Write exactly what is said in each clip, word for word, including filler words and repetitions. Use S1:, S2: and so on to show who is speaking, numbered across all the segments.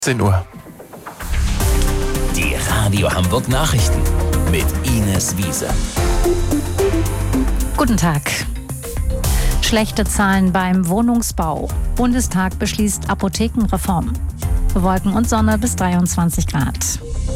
S1: zehn Uhr.
S2: Die Radio Hamburg Nachrichten mit Ines Wiese.
S3: Guten Tag. Schlechte Zahlen beim Wohnungsbau. Bundestag beschließt Apothekenreform. Wolken und Sonne bis dreiundzwanzig Grad.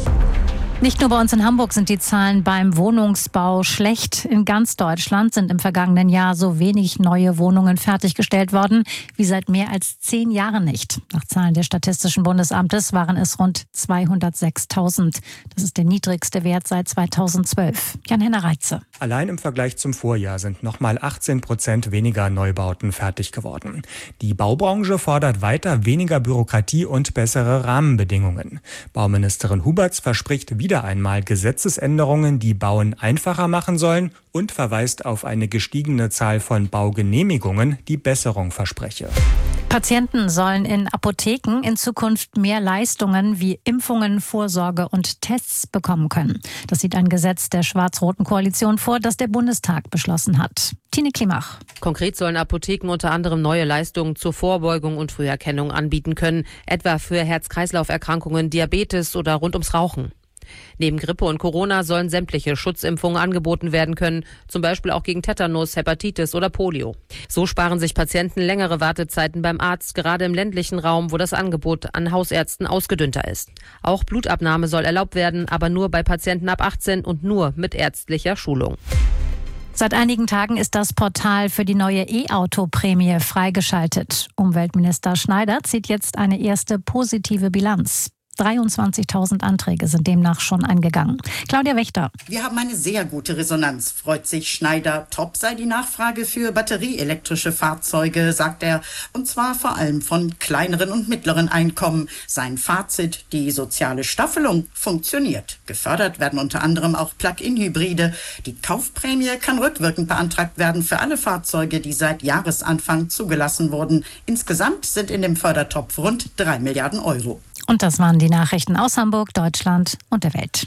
S3: Nicht nur bei uns in Hamburg sind die Zahlen beim Wohnungsbau schlecht. In ganz Deutschland sind im vergangenen Jahr so wenig neue Wohnungen fertiggestellt worden wie seit mehr als zehn Jahren nicht. Nach Zahlen des Statistischen Bundesamtes waren es rund zweihundertsechstausend. Das ist der niedrigste Wert seit zweitausendzwölf. Jan-Henner Reitze.
S4: Allein im Vergleich zum Vorjahr sind nochmal achtzehn Prozent weniger Neubauten fertig geworden. Die Baubranche fordert weiter weniger Bürokratie und bessere Rahmenbedingungen. Bauministerin Huberts verspricht wieder einmal Gesetzesänderungen, die Bauen einfacher machen sollen, und verweist auf eine gestiegene Zahl von Baugenehmigungen, die Besserung verspreche.
S3: Patienten sollen in Apotheken in Zukunft mehr Leistungen wie Impfungen, Vorsorge und Tests bekommen können. Das sieht ein Gesetz der schwarz-roten Koalition vor, das der Bundestag beschlossen hat. Tine Klimach.
S5: Konkret sollen Apotheken unter anderem neue Leistungen zur Vorbeugung und Früherkennung anbieten können, etwa für Herz-Kreislauf-Erkrankungen, Diabetes oder rund ums Rauchen. Neben Grippe und Corona sollen sämtliche Schutzimpfungen angeboten werden können, zum Beispiel auch gegen Tetanus, Hepatitis oder Polio. So sparen sich Patienten längere Wartezeiten beim Arzt, gerade im ländlichen Raum, wo das Angebot an Hausärzten ausgedünnter ist. Auch Blutabnahme soll erlaubt werden, aber nur bei Patienten ab achtzehn und nur mit ärztlicher Schulung.
S3: Seit einigen Tagen ist das Portal für die neue E-Auto-Prämie freigeschaltet. Umweltminister Schneider zieht jetzt eine erste positive Bilanz. dreiundzwanzigtausend Anträge sind demnach schon eingegangen. Claudia Wächter.
S6: Wir haben eine sehr gute Resonanz, freut sich Schneider. Top sei die Nachfrage für batterieelektrische Fahrzeuge, sagt er. Und zwar vor allem von kleineren und mittleren Einkommen. Sein Fazit: Die soziale Staffelung funktioniert. Gefördert werden unter anderem auch Plug-in-Hybride. Die Kaufprämie kann rückwirkend beantragt werden für alle Fahrzeuge, die seit Jahresanfang zugelassen wurden. Insgesamt sind in dem Fördertopf rund drei Milliarden Euro.
S3: Und das waren die Nachrichten aus Hamburg, Deutschland und der Welt.